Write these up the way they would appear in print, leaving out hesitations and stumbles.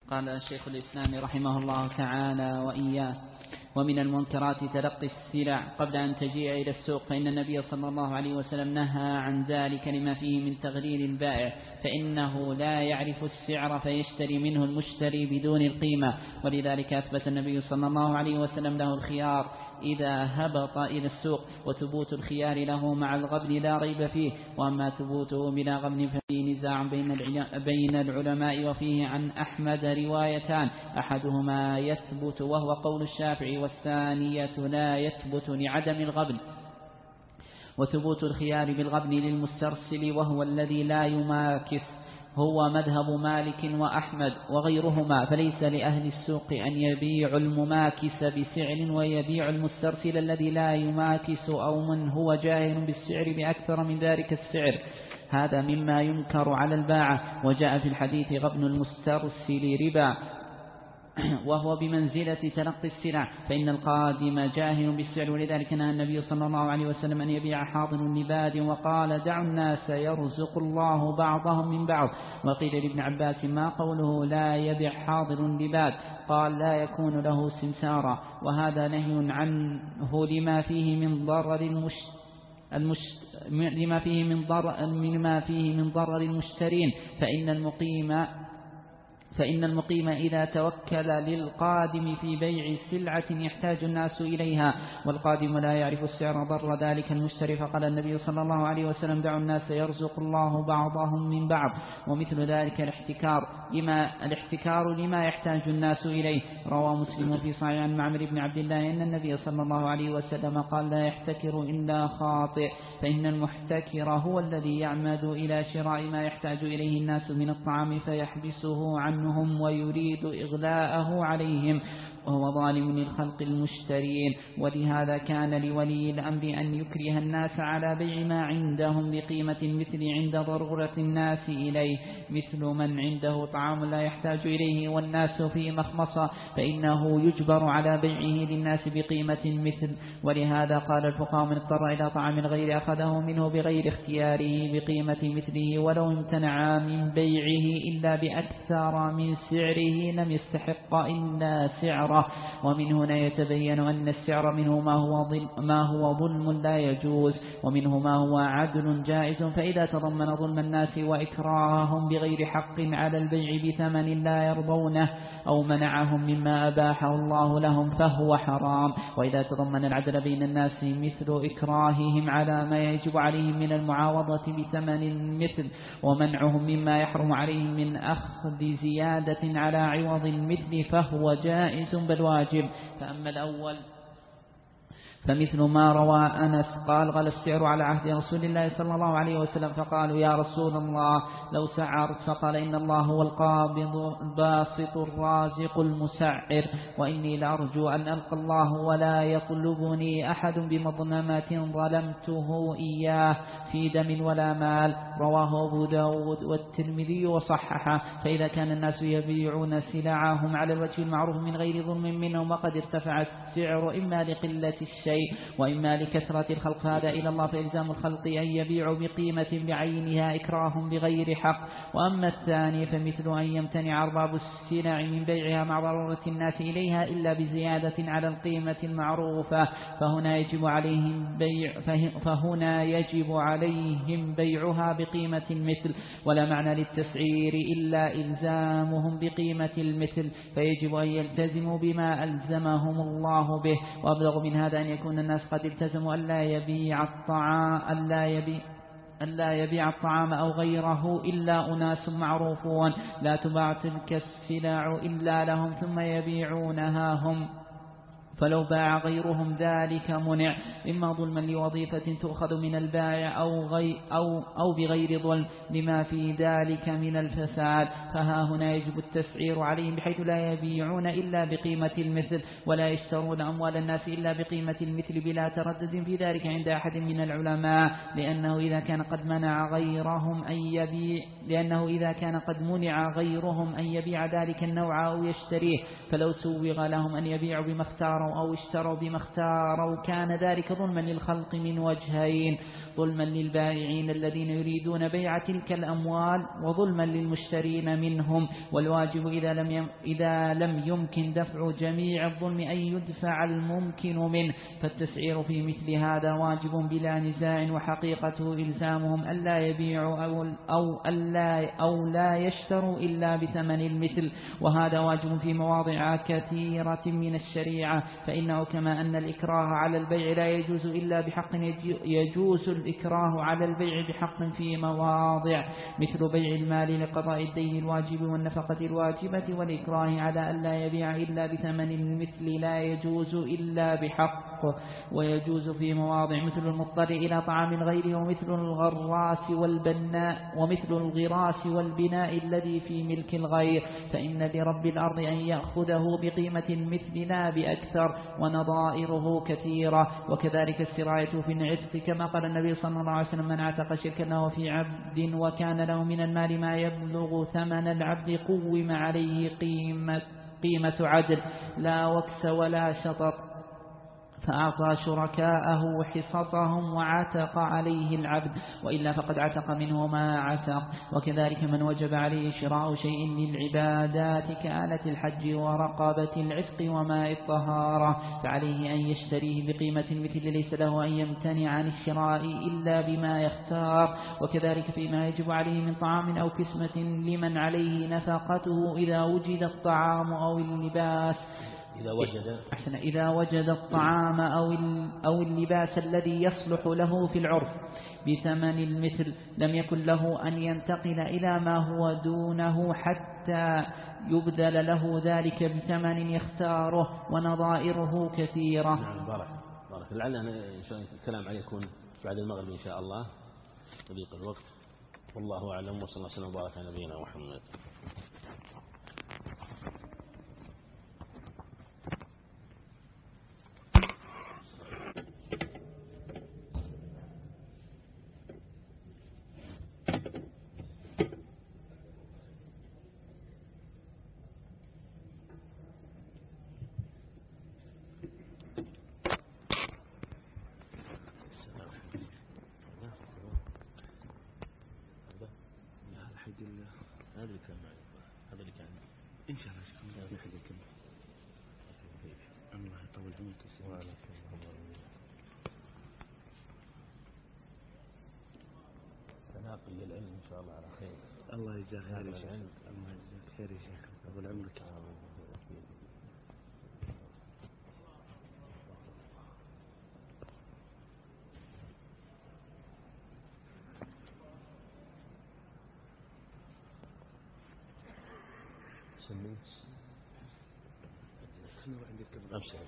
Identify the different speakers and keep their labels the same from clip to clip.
Speaker 1: قال شيخ الإسلام رحمه الله تعالى وإياه: ومن المنكرات تلقي السلع قبل أن تجيء إلى السوق، فإن النبي صلى الله عليه وسلم نهى عن ذلك لما فيه من تغرير البائع، فإنه لا يعرف السعر فيشتري منه المشتري بدون القيمة، ولذلك أثبت النبي صلى الله عليه وسلم له الخيار إذا هبط إلى السوق، وثبوت الخيار له مع الغبن لا ريب فيه، وأما ثبوته بلا غبن ففيه نزاع بين العلماء، وفيه عن أحمد روايتان: أحدهما يثبت وهو قول الشافعي، والثانية لا يثبت لعدم الغبن. وثبوت الخيار بالغبن للمسترسل وهو الذي لا يماكث هو مذهب مالك وأحمد وغيرهما، فليس لأهل السوق أن يبيعوا المماكس بسعر ويبيع المسترسل الذي لا يماكس أو من هو جاهل بالسعر بأكثر من ذلك السعر، هذا مما ينكر على الباعة. وجاء في الحديث: غبن المسترسل ربا، وهو بمنزلة تلقي السلع، فإن القادم جاهل بالسعر، ولذلك نهى النبي صلى الله عليه وسلم أن يبيع حاضر لباد، وقال: دعوا الناس يرزق الله بعضهم من بعض. وقيل لابن عباس: ما قوله لا يبيع حاضر لباد؟ قال: لا يكون له سمسارا، وهذا نهي عنه لما فيه من ضرر لما فيه من ضرر المشترين، فإن المقيم إذا توكل للقادم في بيع سلعة يحتاج الناس إليها، والقادم لا يعرف السعر ضر ذلك المشتري، فقال النبي صلى الله عليه وسلم: دعوا الناس يرزق الله بعضهم من بعض. ومثل ذلك الاحتكار لما يحتاج الناس إليه. روى مسلم في صحيح عن معمر بن عبد الله أن النبي صلى الله عليه وسلم قال: لا يحتكر إلا خاطئ، فإن المحتكر هو الذي يعمد إلى شراء ما يحتاج إليه الناس من الطعام فيحبسه عنهم ويريد إغلاءه عليهم، وهو ظالم للخلق المشترين. ولهذا كان لولي الأمر أن يكره الناس على بيع ما عندهم بقيمة مثل عند ضرورة الناس إليه، مثل من عنده طعام لا يحتاج إليه والناس في مخمصة، فإنه يجبر على بيعه للناس بقيمة مثل. ولهذا قال الفقهاء: من اضطر إلى طعام الغير أخذه منه بغير اختياره بقيمة مثله، ولو امتنع من بيعه إلا بأكثر من سعره لم يستحق إلا سعره. ومن هنا يتبين أن السعر منه ما هو ظلم لا يجوز، ومنه ما هو عدل جائز، فإذا تضمن ظلم الناس وإكراههم بغير حق على البيع بثمن لا يرضونه، أو منعهم مما أباحه الله لهم، فهو حرام. وإذا تضمن العدل بين الناس مثل إكراههم على ما يجب عليهم من المعاوضة بثمن مثل، ومنعهم مما يحرم عليهم من أخذ زيادة على عوض المثل، فهو جائز بل واجب. فأما الأول فمثل ما روى أنس قال: غلى السعر على عهد رسول الله صلى الله عليه وسلم، فقالوا: يا رسول الله لو سعرت، فقال: إن الله هو القابض الباسط الرازق المسعر، وإني لأرجو أن ألقى الله ولا يطلبني أحد بمظلمة ظلمته إياه في دم ولا مال. رواه أبو داود والترمذي وصححه. فإذا كان الناس يبيعون سلعهم على الوجه المعروف من غير ظلم منهم، وقد ارتفع السعر إما لقلة الشيء وإما لكثرة الخلق، هذا إلى الله، فإلزام الخلق أن يبيعوا بقيمة بعينها إكراهم بغير حق. وأما الثاني فمثل أن يمتنع أرباب السلع من بيعها مع ضرورة الناس إليها إلا بزيادة على القيمة المعروفة، فهنا يجب عليهم بيعها بقيمة المثل، ولا معنى للتسعير إلا إلزامهم بقيمة المثل، فيجب أن يلتزموا بما ألزمهم الله به. وأبلغ من هذا أن يكون الناس قد التزموا ألا يبيع الطعام أو غيره إلا أناس معروفون، لا تباع تلك السلع إلا لهم ثم يبيعونها هم، فلو باع غيرهم ذلك منع، إما ظلما لوظيفة تؤخذ من البائع أو بغير ظلم لما في ذلك من الفساد، فها هنا يجب التسعير عليهم بحيث لا يبيعون إلا بقيمة المثل، ولا يشترون أموال الناس إلا بقيمة المثل بلا تردد في ذلك عند أحد من العلماء، لأنه إذا كان قد منع غيرهم أن يبيع ذلك النوع أو يشتريه، فلو سوغ لهم أن يبيعوا بما اختاره باعوا أو اشتروا بما اختاروا كان ذلك ظلما للخلق من وجهين: ظلما للبائعين الذين يريدون بيع تلك الأموال، وظلما للمشترين منهم. والواجب إذا لم يمكن دفع جميع الظلم أن يدفع الممكن منه، فالتسعير في مثل هذا واجب بلا نزاع، وحقيقته إلزامهم ألا يبيعوا أو لا يشتروا إلا بثمن المثل، وهذا واجب في مواضع كثيرة من الشريعة. فإنه كما أن الإكراه على البيع لا يجوز إلا بحق، يجوز الإكراه على البيع بحق في مواضع، مثل بيع المال لقضاء الدين الواجب والنفقة الواجبة، والإكراه على أن لا يبيع إلا بثمن المثل لا يجوز إلا بحق. ويجوز في مواضع مثل المضطر إلى طعام غيره، ومثل الغراس والبناء الذي في ملك الغير، فإن لرب الأرض أن يأخذه بقيمة المثل لا بأكثر، ونظائره كثيرة. وكذلك السراية في العتق، كما قال النبي صلى الله عليه وسلم: من اعتق شركا له في عبد وكان له من المال ما يبلغ ثمن العبد قوم عليه قيمة عدل لا وكس ولا شطط، فأعطى شركاءه حصصهم وعتق عليه العبد، وإلا فقد عتق منه ما عتق. وكذلك من وجب عليه شراء شيء للعبادات كآلة الحج ورقبة العتق وماء الطهارة، فعليه أن يشتريه بقيمة مثل، ليس له أن يمتنع عن الشراء إلا بما يختار. وكذلك فيما يجب عليه من طعام أو كسمة لمن عليه نفقته، إذا وجد الطعام أو اللباس، إذا وجد الطعام أو اللباس الذي يصلح له في العرف بثمن المثل، لم يكن له أن ينتقل إلى ما هو دونه حتى يبدل له ذلك بثمن يختاره، ونظائره كثيرة.
Speaker 2: نعم، بارك. لعلنا الكلام عليه يكون بعد المغرب إن شاء الله وضيق الوقت، والله أعلم، وصلى الله وسلم وبارك على نبينا محمد. هذا اللي كان إن شاء الله الله يطول عمرك تناقل للعلم إن شاء الله على خير. الله يجزاك خير يا شيخ. الله يجزاك خير يا شيخ، طول عمرك. أبشر.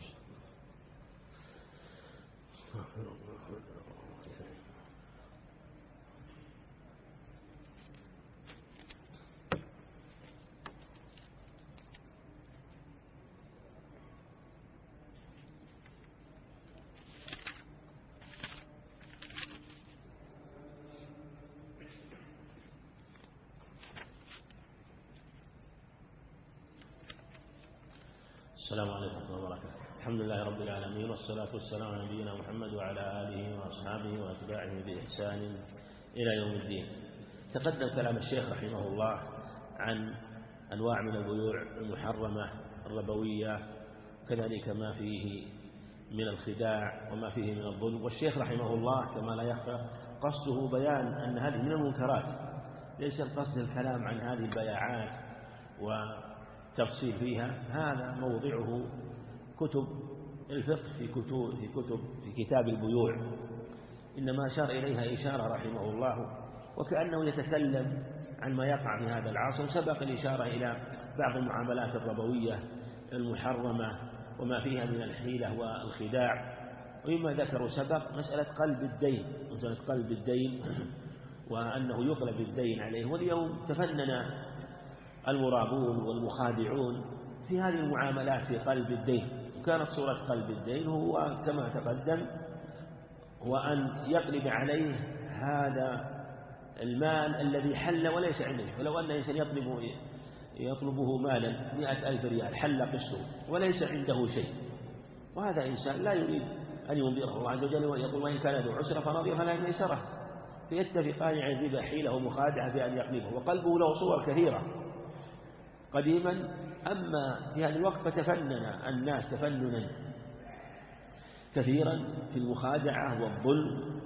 Speaker 2: السلام عليكم ورحمة الله وبركاته. الحمد لله رب العالمين، والصلاة والسلام على نبينا محمد وعلى آله وأصحابه وأتباعه بإحسان إلى يوم الدين. تقدم كلام الشيخ رحمه الله عن أنواع من البيوع المحرمة الربوية، كذلك ما فيه من الخداع وما فيه من الظلم. والشيخ رحمه الله كما لا يخفى قصده بيان أن هذه من المنكرات، ليس القصد الكلام عن هذه البياعات وتفصيل فيها، هذا موضعه كتب الفقه في كتاب البيوع، إنما أشار إليها إشارة رحمه الله وكأنه يتكلم عن ما يقع في هذا العصر. سبق الإشارة إلى بعض المعاملات الربوية المحرمة وما فيها من الحيلة والخداع، ومما ذكروا سبق مسألة قلب الدين وأنه يقلب الدين عليه. واليوم تفنن المرابون والمخادعون في هذه المعاملات في قلب الدين، وكانت صورة قلب الدين هو كما تقدم وأن يقلب عليه هذا المال الذي حل وليس عنده. ولو أن إنسان يطلبه مالا 100,000 ريال حل قسطه وليس عنده شيء، وهذا إنسان لا يريد أن ينظره الله عز وجل ويقول وإن كان ذو عسرة فنظيرة لا ميسرة، فيتفقان عن الربا حيلة ومخادعة بأن يقلبه، وقلبه له صور كثيرة قديما. أما في هذا الوقت فتفنن الناس تفننا كثيرا في المخادعة والظلم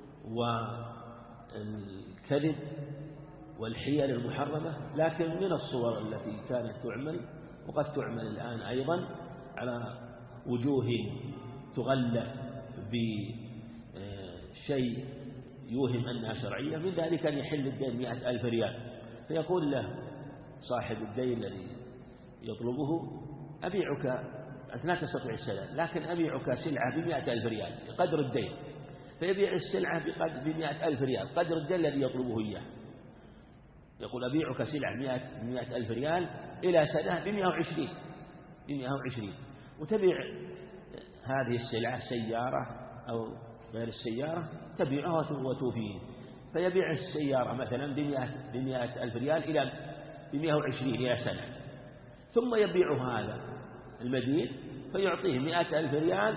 Speaker 2: والكذب والحيل المحرمة، لكن من الصور التي كانت تعمل وقد تعمل الآن أيضا على وجوه تغلف بشيء يوهم أنها شرعية. من ذلك أن يحل الدين 100,000 ريال، فيقول له صاحب الدين الذي يطلبه أبيعك، أنت لا تستطيع السداد لكن أبيعك سلعة ب100,000 ريال قدر الدين، فيبيع السلعة ب100,000 ريال قدر الدين الذي يطلبه إياه. يقول أبيعك سلعة 100,000 ريال إلى سنة ب120، وتبيع هذه السلعة سيارة أو غير السيارة تبيعها وتوفيه، فيبيع السيارة مثلا ب100,000 ريال إلى ب120 إلى سنة، ثم يبيع هذا المدين فيعطيه 100,000 ريال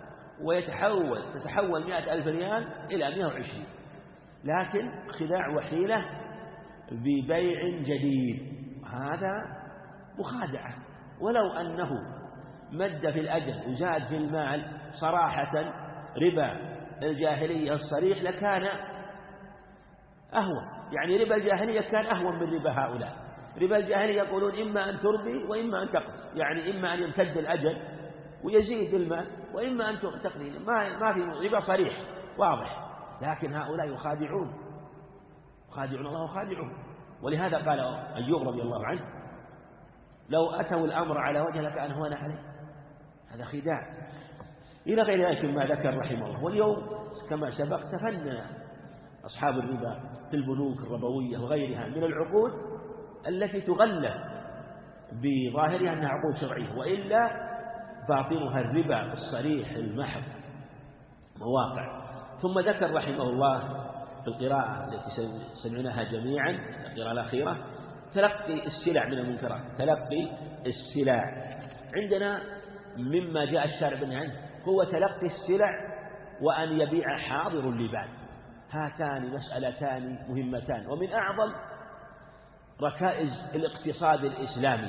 Speaker 2: تتحول 100,000 ريال إلى 120، لكن خداع وحيلة ببيع جديد. هذا مخادعة، ولو أنه مد في الأجل وزاد في المال صراحة ربا الجاهلية الصريح لكان أهون، يعني ربا الجاهلية كان أهون من ربا هؤلاء. ربا الجاهلية يقولون إما أن تربي وإما أن تقضي، يعني إما أن يمتد الأجل ويزيد المال وإما أن تقضي، ما في ربا صريح واضح، لكن هؤلاء يخادعون الله وخادعون. ولهذا قال أيوب رضي الله عنه لو أتوا الأمر على وجه لكان هون عليه، هذا خداع إلى غير ذلك ما ذكر رحمه الله. واليوم كما سبق تفنن أصحاب الربا في البنوك الربوية وغيرها من العقود التي تغلف بظاهرها أنها عقود شرعية، وإلا باطنها الربا الصريح المحض مواقع. ثم ذكر رحمه الله في القراءة التي سمعناها جميعا القراءة الأخيرة تلقي السلع من المنكرات. تلقي السلع عندنا مما جاء الشارع بالنهي عنه هو تلقي السلع وأن يبيع حاضر لباد. هاتان مسألتان مهمتان ومن أعظم ركائز الاقتصاد الإسلامي،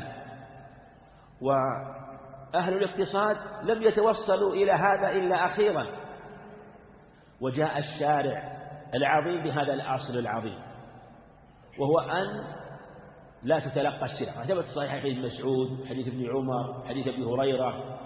Speaker 2: وأهل الاقتصاد لم يتوصلوا إلى هذا إلا أخيرا، وجاء الشارع العظيم بهذا الأصل العظيم، وهو أن لا تتلقى السلع. ثبت صحيح حديث مسعود، حديث ابن عمر، حديث ابي هريرة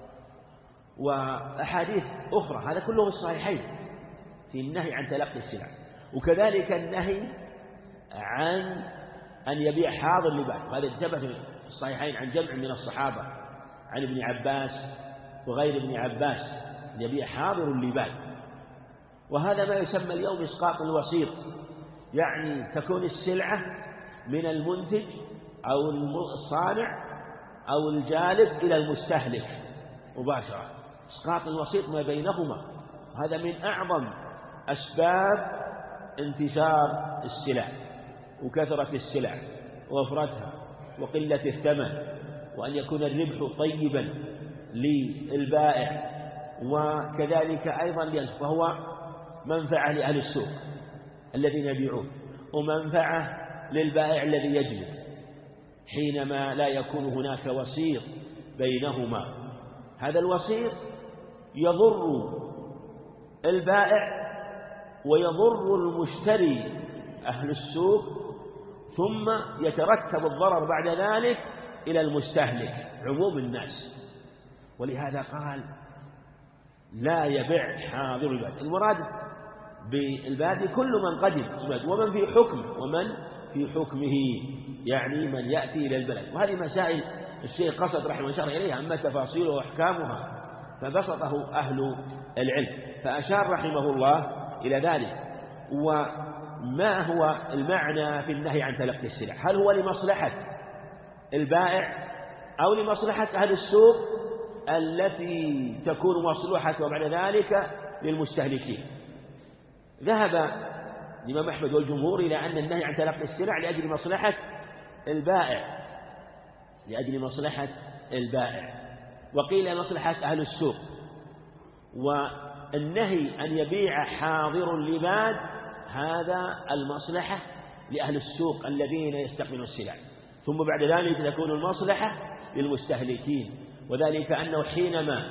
Speaker 2: وأحاديث أخرى، هذا كله في الصحيحين في النهي عن تلقي السلع، وكذلك النهي عن أن يبيع حاضر لباد. هذا ثبت في الصحيحين عن جمع من الصحابة عن ابن عباس وغير ابن عباس يبيع حاضر لباد. وهذا ما يسمى اليوم إسقاط الوسيط، يعني تكون السلعة من المنتج أو الصانع أو الجالب إلى المستهلك مباشرة، إسقاط الوسيط ما بينهما. هذا من أعظم أسباب انتشار السلع وكثرة السلع ووفرتها وقلة الثمن، وأن يكون الربح طيبا للبائع وكذلك أيضا فهو منفعة لأهل السوق الذين يبيعون ومنفعة للبائع الذي يجلب حينما لا يكون هناك وسيط بينهما. هذا الوسيط يضر البائع ويضر المشتري أهل السوق، ثم يترتب الضرر بعد ذلك إلى المستهلك عموم الناس. ولهذا قال لا يبيع حاضر الباد. المراد بالبادي كل من قدم ومن في حكمه يعني من يأتي إلى البلد. وهذه مسائل الشيخ قصد رحمه الله إليها، أما تفاصيل وأحكامها فبسطه أهل العلم، فأشار رحمه الله إلى ذلك. وما هو المعنى في النهي عن تلقي السلع؟ هل هو لمصلحة البائع أو لمصلحة أهل السوق التي تكون مصلحة وبعد ذلك للمستهلكين؟ ذهب الإمام أحمد والجمهور إلى أن النهي عن تلقي السلع لأجل مصلحة البائع، وقيل مصلحة أهل السوق. والنهي أن يبيع حاضر لباد هذا المصلحة لأهل السوق الذين يستقبلون السلع، ثم بعد ذلك تكون المصلحة للمستهلكين، وذلك أنه حينما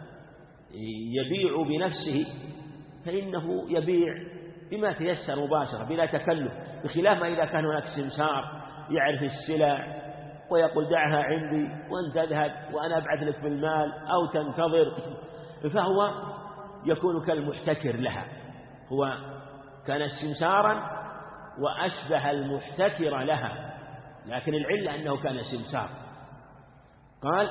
Speaker 2: يبيع بنفسه فإنه يبيع بما تيسر مباشرة بلا تكلف، بخلاف ما إذا كان هناك سمسار يعرف السلع ويقول دعها عندي وأنت تذهب وأنا أبعث لك بالمال أو تنتظر، فهو يكون كالمحتكر لها، هو كان سمسارا وأشبه المحتكر لها، لكن العلة أنه كان سمسار. قال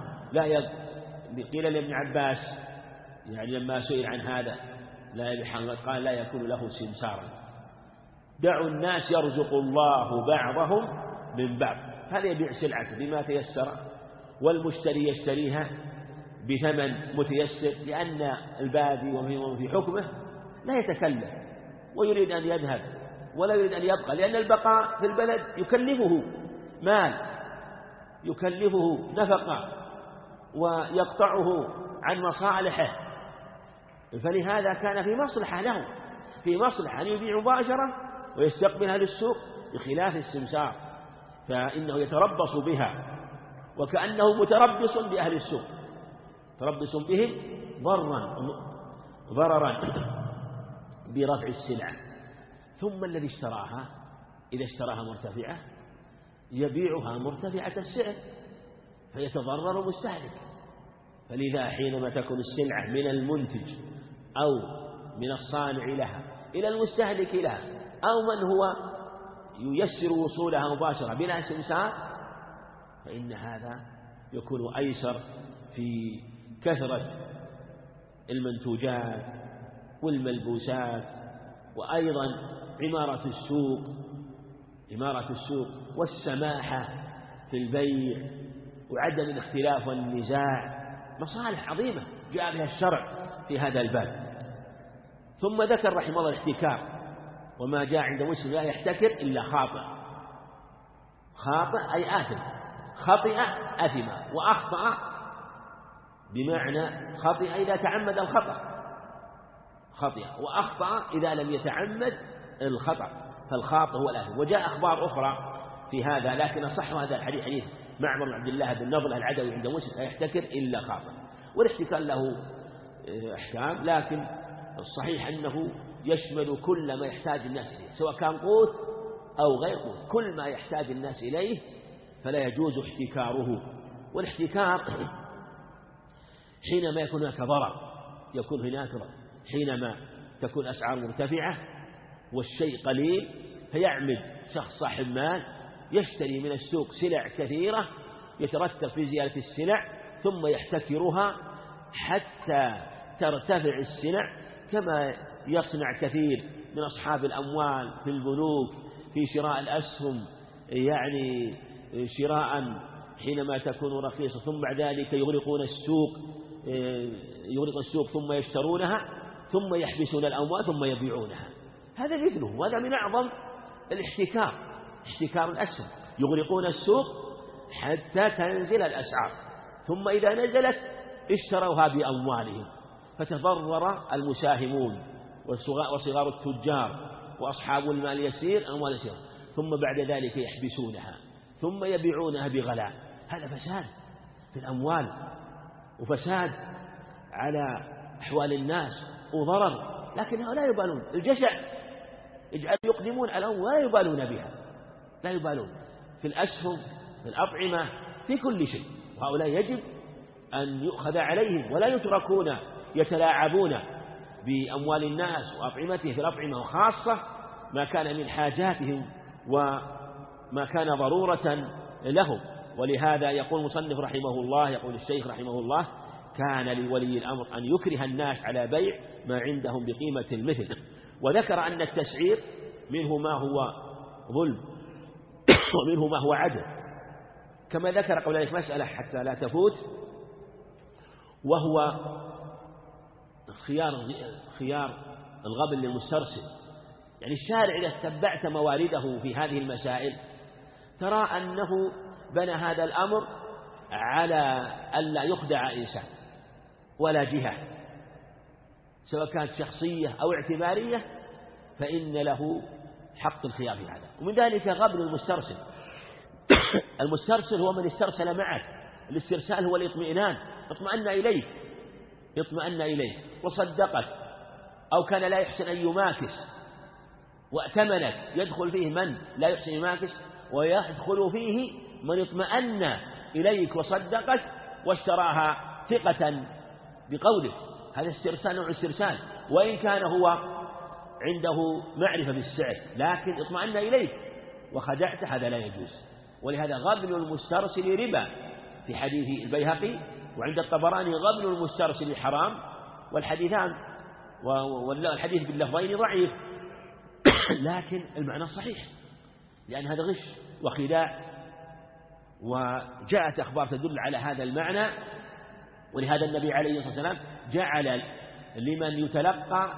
Speaker 2: قيل لابن عباس يعني لما سئل عن هذا لا يبيع، قال لا يكون له سمسارا، دعوا الناس يرزق الله بعضهم من بعض، هذا يبيع سلعته بما تيسر، والمشتري يشتريها بثمن متيسر، لأن البادي ومن في حكمه لا يتكلف ويريد أن يذهب ولا يريد أن يبقى، لأن البقاء في البلد يكلفه مال، يكلفه نفقة ويقطعه عن مصالحه، فلهذا كان في مصلحة له، في مصلحة أن يبيع مباشرة ويستقبل أهل السوق، بخلاف السمسار فإنه يتربص بها وكأنه متربص بأهل السوق، تربص بهم ضررا برفع السلع. ثم الذي اشتراها إذا اشتراها مرتفعة يبيعها مرتفعة السعر فيتضرر المستهلك، فلذا حينما تكون السلعة من المنتج أو من الصانع لها إلى المستهلك لها أو من هو ييسر وصولها مباشرة بلا سمسار، فإن هذا يكون أيسر في كثرة المنتوجات والملبوسات، وأيضا عمارة السوق والسماحة في البيع وعدم الاختلاف والنزاع، مصالح عظيمة جاء بها الشرع في هذا الباب. ثم ذكر رحمه الله الاحتكار، وما جاء عند مسلم لا يحتكر إلا خاطئ أي آثم، خطئ أثم، وأخطأ بمعنى خطئ إذا تعمد الخطأ، خطئ، وأخطأ إذا لم يتعمد الخطأ، فالخاطئ هو الآثم. وجاء أخبار أخرى في هذا، لكن صح هذا الحديث حديث معمر بن عبد الله بن نضر العدوي عند مسلم لا يحتكر إلا خاطئ، والاحتكار له أحكام، لكن الصحيح أنه يشمل كل ما يحتاج الناس إليه، سواء كان قوت أو غير قوت، كل ما يحتاج الناس إليه فلا يجوز احتكاره. والاحتكار حينما يكون هناك ضرر، يكون هناك ضرر حينما تكون أسعار مرتفعة والشيء قليل، فيعمد شخص صاحب مال يشتري من السوق سلع كثيرة يترتب في زيادة السلع ثم يحتكرها حتى ترتفع السلع، كما يصنع كثير من أصحاب الأموال في البنوك في شراء الأسهم، يعني شراء حينما تكون رخيصة ثم بعد ذلك يغرقون السوق ثم يشترونها ثم يحبسون الأموال ثم يبيعونها، هذا مثله، وهذا من أعظم الاحتكار، احتكار الأسهم، يغرقون السوق حتى تنزل الأسعار، ثم إذا نزلت اشتروها بأموالهم، فتضرر المساهمون وصغار التجار وأصحاب المال يسير أموال يسير، ثم بعد ذلك يحبسونها ثم يبيعونها بغلاء، هذا فساد في الأموال وفساد على أحوال الناس وضرر، لكن لا يبالون، الجشع يجعل يقدمون على الأموال ولا يبالون بها، لا يبالون في الأسهم في الأطعمة في كل شيء، وهؤلاء يجب أن يؤخذ عليهم ولا يتركون يتلاعبون بأموال الناس وأطعمتهم في الأطعمة، وخاصة ما كان من حاجاتهم وما كان ضرورة لهم. ولهذا يقول المصنف رحمه الله، يقول الشيخ رحمه الله: كان لولي الأمر أن يكره الناس على بيع ما عندهم بقيمة المثل. وذكر أن التسعير منه ما هو ظلم ومنه ما هو عدل، كما ذكر قبل ذلك مسألة حتى لا تفوت، وهو خيار الغبن للمسترسل. يعني الشارع إذا اتبعت موارده في هذه المسائل ترى أنه بنى هذا الأمر على ألا يخدع إنسان ولا جهة سواء كانت شخصية أو اعتبارية، فإن له حق الخيار في هذا. ومن ذلك غبن المسترسل. المسترسل هو من استرسل معك، الاسترسال هو الاطمئنان، اطمأن إليك وصدقك، أو كان لا يحسن أن يماكس وأتمنك. يدخل فيه من لا يحسن يماكس، ويدخل فيه من اطمأن إليك وصدقك واشتراها ثقة بقوله. هذا استرسال، نوع استرسال، وإن كان هو عنده معرفة بالسعر لكن اطمأن إليك وخدعت، هذا لا يجوز. ولهذا غبن المسترسل ربا في حديث البيهقي، وعند الطبراني غبن المسترسل حرام، والحديثان والحديث باللفظين ضعيف لكن المعنى صحيح، لأن هذا غش وخداع، وجاءت أخبار تدل على هذا المعنى. ولهذا النبي عليه الصلاة والسلام جعل لمن يتلقى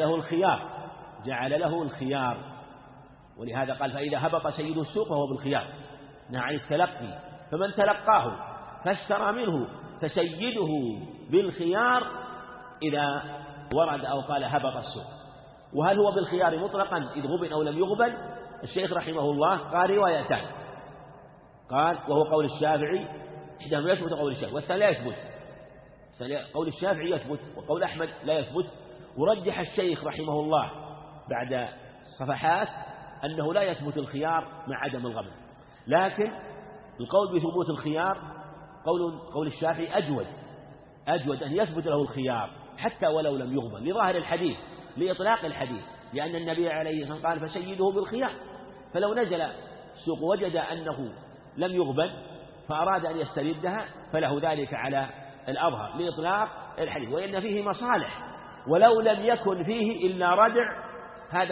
Speaker 2: جعل له الخيار، ولهذا قال: فإذا هبط سيد السوق فهو بالخيار، نهى عن التلقي. فمن تلقاه فاشترى منه فسيده بالخيار إذا ورد أو قال هبط السوق. وهل هو بالخيار مطلقا إذ غبن أو لم يغبن؟ الشيخ رحمه الله قال روايتان، قال وهو قول الشافعي، إحداهما يثبت قول الشافعي والثاني لا يثبت. قول الشافعي يثبت وقول أحمد لا يثبت. ورجح الشيخ رحمه الله بعد صفحات أنه لا يثبت الخيار مع عدم الغبن، لكن القول بثبوت الخيار قول الشافعي أجود أن يثبت له الخيار حتى ولو لم يغبن، لظاهر الحديث، لإطلاق الحديث، لأن النبي عليه الصلاة والسلام قال: فسيده بالخيار. فلو نزل السوق وجد أنه لم يغبن فأراد أن يستردها فله ذلك على الأظهر لإطلاق الحديث، وإن فيه مصالح، ولو لم يكن فيه إلا ردع هذا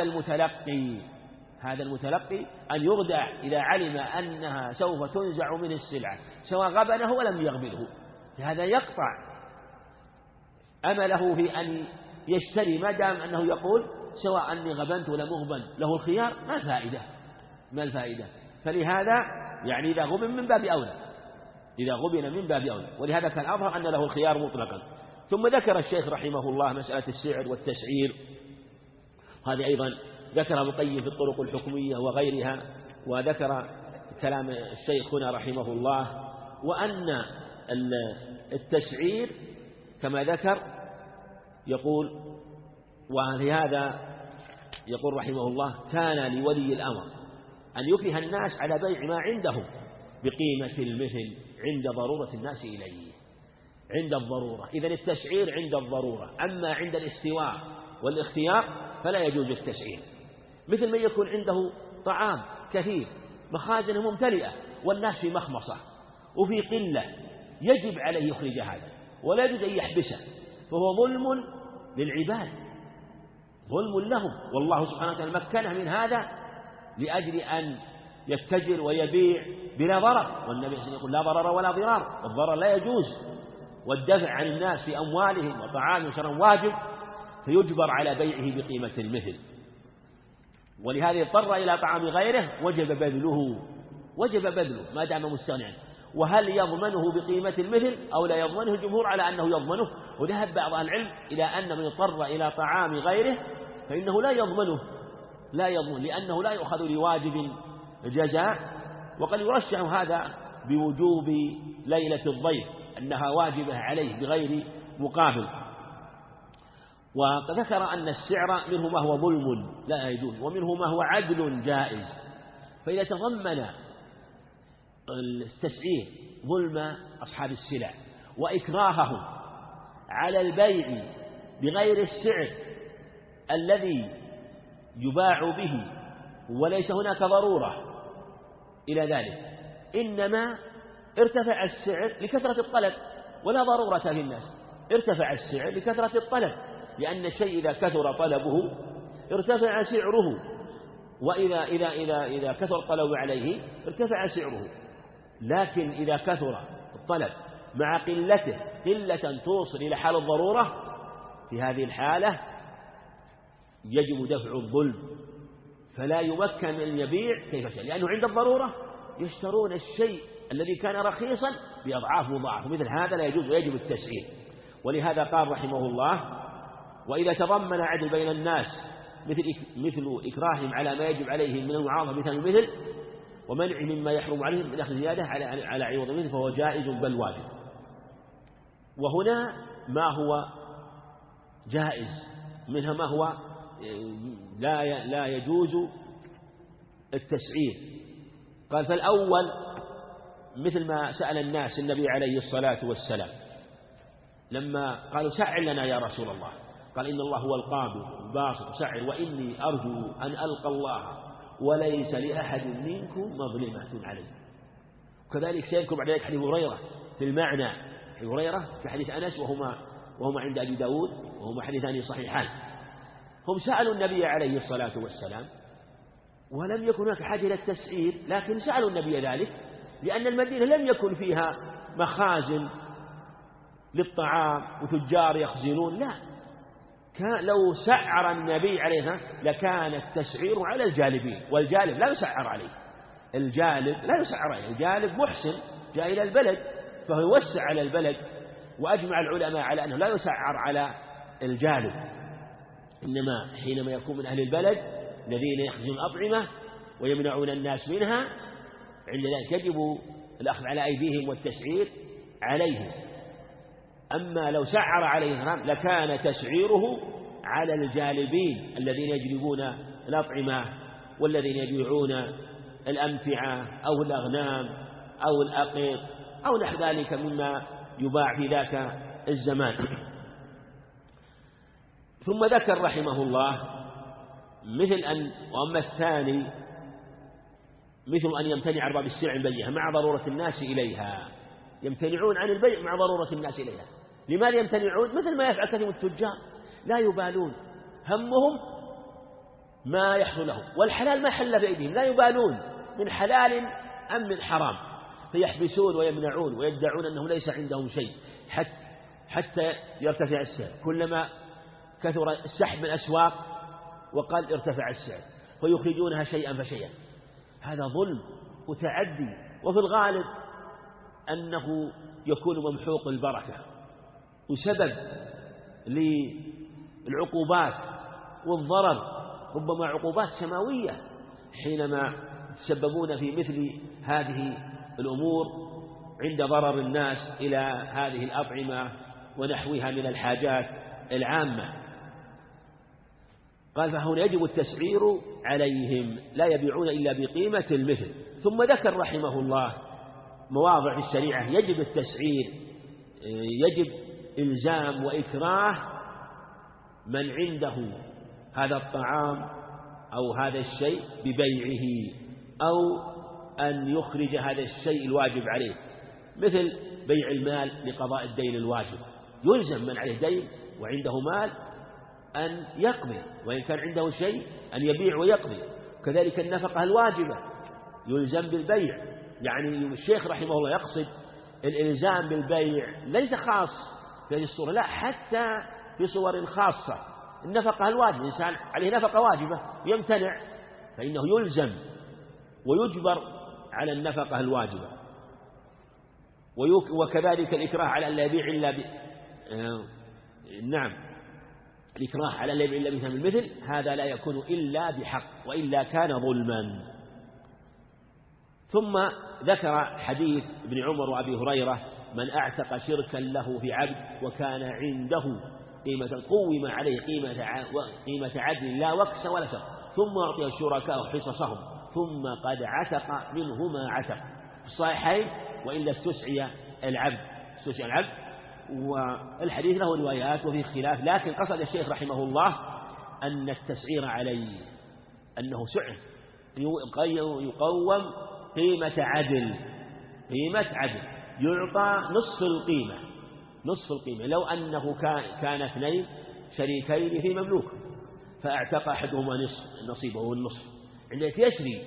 Speaker 2: المتلقي أن يردع إذا علم أنها سوف تنزع من السلعة سواء غبنه ولم يغبنه، هذا يقطع أمله في أن يشتري ما دام أنه يقول سواء أني غبنت ولم أغبن له الخيار، ما الفائدة. فلهذا يعني إذا غبن من باب أولى، ولهذا كان أظهر أن له الخيار مطلقا. ثم ذكر الشيخ رحمه الله مسألة السعر والتسعير، هذه أيضا ذكر ابن القيم في الطرق الحكمية وغيرها، وذكر كلام الشيخ هنا رحمه الله، وأن التسعير كما ذكر يقول، ولهذا يقول رحمه الله: كان لولي الأمر أن يكره الناس على بيع ما عنده بقيمة المثل عند ضرورة الناس إليه، عند الضرورة. إذن التسعير عند الضرورة، أما عند الاستواء والاختيار فلا يجوز التسعير. مثل من يكون عنده طعام كثير، مخازنه ممتلئة والناس في مخمصة وفي قلة، يجب عليه يخرج هذا ولا يجوز أن يحبسه، فهو ظلم للعباد، ظلم لهم، والله سبحانه وتعالى مكنه من هذا لأجل أن يتجر ويبيع بلا ضرر، والنبي صلى الله عليه وسلم يقول: لا ضرر ولا ضرار، والضرر لا يجوز، والدفع عن الناس في أموالهم وطعامهم شرعا واجب، فيجبر على بيعه بقيمة المثل. ولهذا اضطر إلى طعام غيره وجب بذله ما دام مستغنيا. وهل يضمنه بقيمة المثل أو لا يضمنه؟ الجمهور على أنه يضمنه، وذهب بعض أهل العلم إلى أن من اضطر إلى طعام غيره فإنه لا يضمن، لأنه لا يؤخذ لواجب جزاء. وقد يرشح هذا بوجوب ليلة الضيف، أنها واجبة عليه بغير مقابل. وذكر أن السعر منه ما هو ظلم لا يجوز، ومنه ما هو عدل جائز. فإذا تضمن التسعير ظلم أصحاب السلع وإكراههم على البيع بغير السعر الذي يباع به وليس هناك ضرورة إلى ذلك، إنما ارتفع السعر لكثرة الطلب ولا ضرورة في الناس، ارتفع السعر لكثرة الطلب، لأن الشيء إذا كثر طلبه ارتفع سعره، وإذا إذا إذا إذا كثر الطلب عليه ارتفع سعره. لكن إذا كثر الطلب مع قلته قلة توصل إلى حال الضرورة، في هذه الحالة يجب دفع الظلم، فلا يمكن أن يبيع كيف شاء، لأنه عند الضرورة يشترون الشيء الذي كان رخيصا بأضعاف مضاعفة، مثل هذا لا يجوز ويجب التسعير. ولهذا قال رحمه الله: وإذا تضمن عدل بين الناس مثل إكراههم على ما يجب عليهم من المعاوضة مثل ومنع مما يحرم عليهم من أخذ زيادة على عوض مثل فهو جائز بل واجب. وهنا ما هو جائز منها ما هو لا يجوز التسعير. قال: فالأول مثل ما سأل الناس النبي عليه الصلاة والسلام لما قالوا: سعر لنا يا رسول الله. قال: إن الله هو القابض الباسط سعر، وإني أرجو أن ألقى الله وليس لأحد منكم مظلمة عليه. وكذلك سيذكر بعد ذلك حديث هريرة في المعنى، حديث هريرة كحديث أنس، وهما عند أبي داود، وهما حديثان صحيحان. هم سألوا النبي عليه الصلاة والسلام ولم يكن هناك حاجة إلى التسعير، لكن سألوا النبي ذلك لأن المدينة لم يكن فيها مخازن للطعام وتجار يخزنون، لا، لو سعر النبي عليه الصلاة والسلام لكان التسعير على الجالبين، والجالب لا يسعر عليه، الجالب لا يسعر عليه، الجالب محسن جاء إلى البلد فهو يوسع على البلد. وأجمع العلماء على أنه لا يسعر على الجالب، إنما حينما يكون من أهل البلد الذين يخزنون أطعمة ويمنعون الناس منها، عند ذلك يجب الأخذ على أيديهم والتسعير عليهم. أما لو سعر عليه لكان تسعيره على الجالبين الذين يجلبون الأطعمة والذين يبيعون الأمتعة أو الأغنام أو الأقيط أو نحو ذلك مما يباع في ذاك الزمان. ثم ذكر رحمه الله وأما الثاني مثل أن يمتنع أرباب السلع البيعة مع ضرورة الناس إليها، يمتنعون عن البيع مع ضرورة الناس إليها. لماذا يمتنعون؟ مثل ما يفعل كثير من التجار، لا يبالون، همهم ما يحصل لهم، والحلال ما حل بأيديهم، لا يبالون من حلال أم من حرام، فيحبسون ويمنعون ويدعون أنهم ليس عندهم شيء حتى يرتفع السعر. كلما كثر السحب من الأسواق وقال ارتفع السعر، فيخرجونها شيئا فشيئا. هذا ظلم وتعدي، وفي الغالب أنه يكون ممحوق البركة وسبب للعقوبات والضرر، ربما عقوبات سماوية حينما يتسببون في مثل هذه الأمور عند ضرر الناس إلى هذه الأطعمة ونحوها من الحاجات العامة. قال: فهنا يجب التسعير عليهم، لا يبيعون إلا بقيمة المثل. ثم ذكر رحمه الله مواضع في الشريعة يجب التسعير، يجب إلزام وإكراه من عنده هذا الطعام أو هذا الشيء ببيعه، أو أن يخرج هذا الشيء الواجب عليه، مثل بيع المال لقضاء الدين الواجب، يلزم من عليه دين وعنده مال أن يقضي، وإن كان عنده شيء أن يبيع ويقضي. كذلك النفقة الواجبة يلزم بالبيع. يعني الشيخ رحمه الله يقصد الإلزام بالبيع ليس خاص في هذه الصورة، لا، حتى في صور خاصة. النفقة الواجبة، الإنسان عليه نفقة واجبة يمتنع فإنه يلزم ويجبر على النفقة الواجبة. وكذلك الإكراه على أن لا يبيع إلا الإكراه على أن لا يبيع إلا بثمن المثل، هذا لا يكون إلا بحق وإلا كان ظلما. ثم ذكر حديث ابن عمر وأبي هريرة: من أعتق شركا له في عبد وكان عنده قيمة قوم عليه قيمة عدل لا وكس ولا شر، ثم أعطي الشركاء حصصهم ثم قد عتق منه ما عتق. في الصحيحين: وإلا استسعي العبد. والحديث له روايات وفيه خلاف، لكن قصد الشيخ رحمه الله أن التسعير عليه أنه سعر يقوم قيمة عدل، يعطى نصف القيمة. لو أنه كان اثنين شريكين في مملوك فاعتق أحدهما نصيبه والنصف، عندما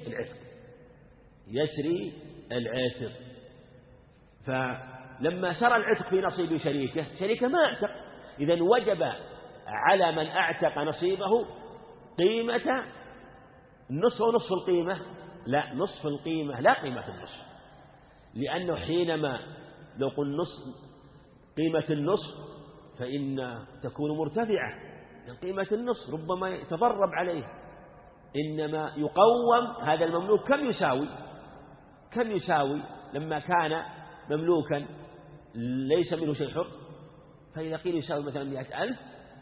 Speaker 2: يسري العتق. فلما سرى العتق في نصيب شريكه ما اعتق، إذن وجب على من اعتق نصيبه قيمة النصف ونصف القيمة، لا، نصف القيمة لا قيمة النصف. لأنه حينما لو قل نصف قيمة النصف فإن تكون مرتفعة، قيمة النصف ربما يتضرب عليه، إنما يقوم هذا المملوك كم يساوي لما كان مملوكا ليس منه شيء حر، فإذا قيل يساوي مثلا 100,000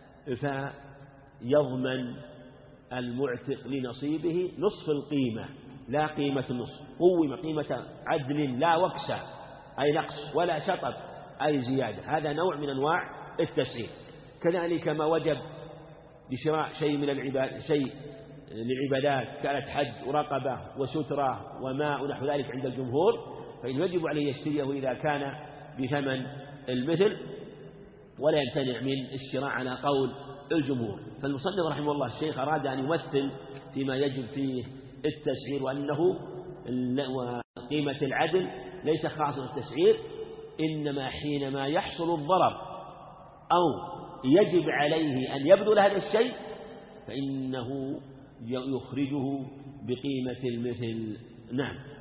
Speaker 2: فيضمن المعتق لنصيبه نصف القيمة لا قيمة النصف، قوم قيمة عدل لا وكس أي نقص ولا شطب أي زيادة، هذا نوع من أنواع التسعير. كذلك ما وجب لشراء شيء من العبادات كانت حج ورقبة وسترة وماء ونحو ذلك عند الجمهور، فإن يجب عليه يشتريه إذا كان بثمن المثل ولا يمتنع من الشراء على قول الجمهور. فالمصنف رحمه الله الشيخ أراد أن يمثل فيما يجب فيه التسعير، وأنه وقيمة العدل ليس خاصة التسعير، إنما حينما يحصل الضرر أو يجب عليه أن يبذل هذا الشيء فإنه يخرجه بقيمة المثل. نعم.